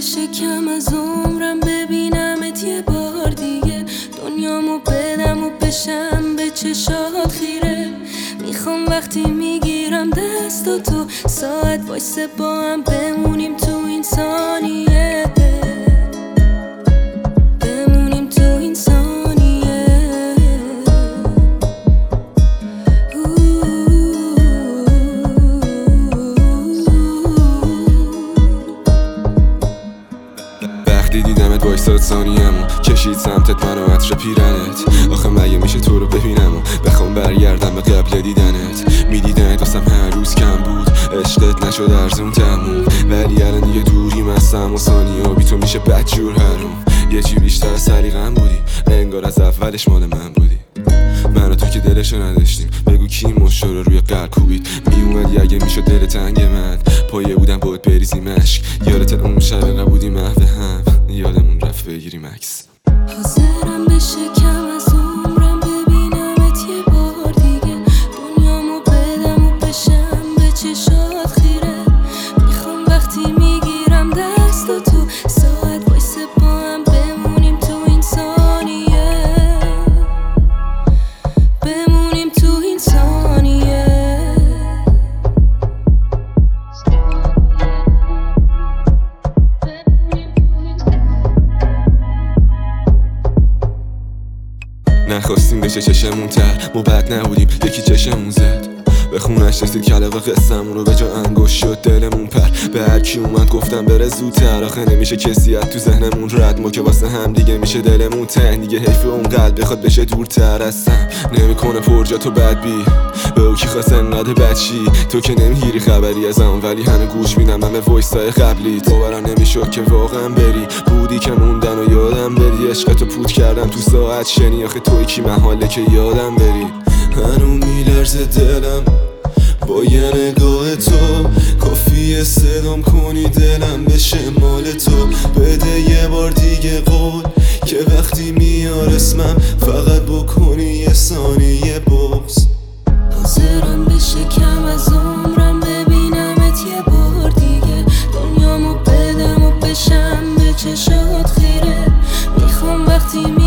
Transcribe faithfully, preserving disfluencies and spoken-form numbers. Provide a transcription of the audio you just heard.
بشه کم از عمرم ببینمت یه بار دیگه، دنیامو بدم و بشم به چشات خیره. میخوام وقتی میگیرم دست و تو ساعت وایسه با هم بمونیم تو این ثانیه، بمونیم تو این ثانیه. وقتی دیدمت وایساد ثانیه‌مو کشید سمتت منو عطر پیرنت. آخه مگه میشه تو رو ببینم و بخوام برگردم به قبل دیدنت؟ میدیدنت واسم هر روز کم بود، عشقت نشد ارزون تموم، ولی الان دیگه دوریم هستم و ثانیه بی تو میشه بدجور هروم. یه چی بیشتر از سلیقه‌م بودی، انگار از اولش مال من بودی. من و تو که دلشو نداشتیم، بگو کی مشت رو روی قلب کوبید. میومدی اگه میشد دل تنگ من، پایه بودم باید بریزیم اشک. یادت اون شب انقدر بودیم محو هم، یادمون رفت بگیریم عکس. حاضرم بشه کم از عمرم ببینمت یه بار دیگه، دنیامو بدم و بشم به چشات خیره. میخوام وقتی میگیرم دست و تو ساعت وایسه با هم بمونیم تو این ثانیه، بمونیم تو این ثانیه. نخواستیم بشه چشمون تر، ما بد نبودیم یکی چشمون زد. به خونش رسید کلاغ قصه‌مون رو به جا انگشت شد دلمون پر. به هر کی اومد گفتم بره زودتر، آخه نمیشه کسی از تو ذهنمون رد. ما که واسه هم دیگه میشه دلمون تنگ، دیگه حیف اون قلب بخواد بشه دورتر از هم. نمیکنه پرجا تو بدبی به او کی خواست انقدر بدشی. تو که نمیگیری خبری ازم ولی همه گوش میدم من به وایسای قبلیت. باورم نمیشد که واقعا بری، بودی که موندن و یادم بری. عشقتو پود کردم تو ساعت شنی، آخه توی کی محاله که یادم بری. هنو میلرزه دلم با یه نگاه تو، کافیه صدام کنی دلم بشه مال تو. بده یه بار دیگه قول که وقتی میار اسمم فقط بکنی یه ثانیه بغض. حاضرم بشه کم از عمرم ببینمت یه بار دیگه، دنیامو بدم و بشم به چشات خیره. میخوام وقتی